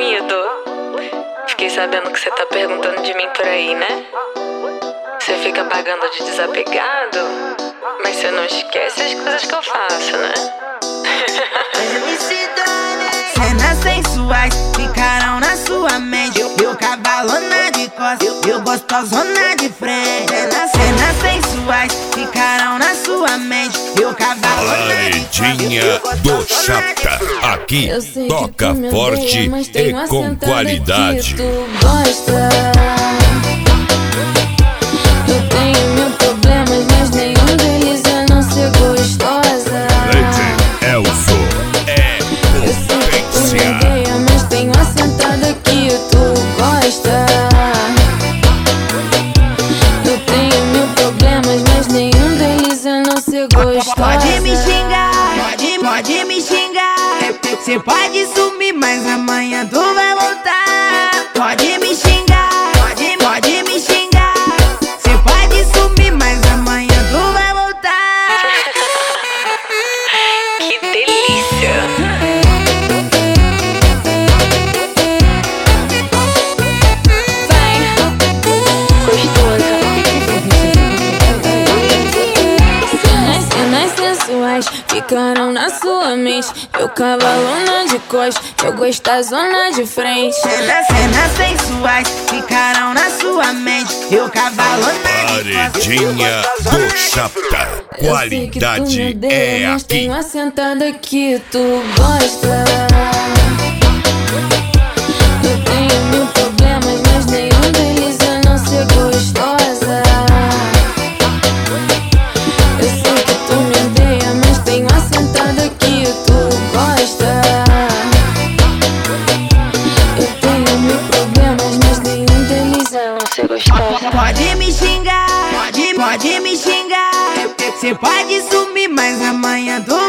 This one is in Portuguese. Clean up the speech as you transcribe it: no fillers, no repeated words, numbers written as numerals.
sumido? Fiquei sabendo que você tá perguntando de mim por aí, né? Você fica pagando de desapegado, mas você não esquece as coisas que eu faço, né? Cenas sensuais ficarão na sua mente. Eu cavalona de costas, eu gostosona de frente. Cenas sensuais ficarão na sua mente. Eu cavalona de costas, Paredinha do Chata. Aqui toca forte e com qualidade. Tu gosta. Eu tenho mil problemas, mas nenhum deles é não ser gostosa. Leite Elso é potência. Eu odeio, mas tenho assentada que tu gosta. Eu tenho mil problemas, mas nenhum deles é não ser gostosa. Pode me xingar, pode me xingar. Cê pode sumir, mas amanhã tu vai voltar. Pode me xingar, pode me xingar. Cê pode sumir, mas amanhã tu vai voltar. Que delícia! Vai, gostosa. Cenas sensuais ficaram na sua mente. Eu cavalona de costas, eu gostosona de frente. Cenas sensuais ficarão na sua mente. Eu cavalona de costas, Paredinha do Chata. Qualidade é mas aqui. tenho assentada que tu gosta. Eu tenho mil problemas, mas nenhum deles é não ser gostosa. Eu sei que tu me odeia, mas tenho assentada que tu gosta. Eu tenho mil problemas, mas nenhum deles é não ser gostosa. Pode me xingar, pode me xingar. Cê pode sumir, mas amanhã tu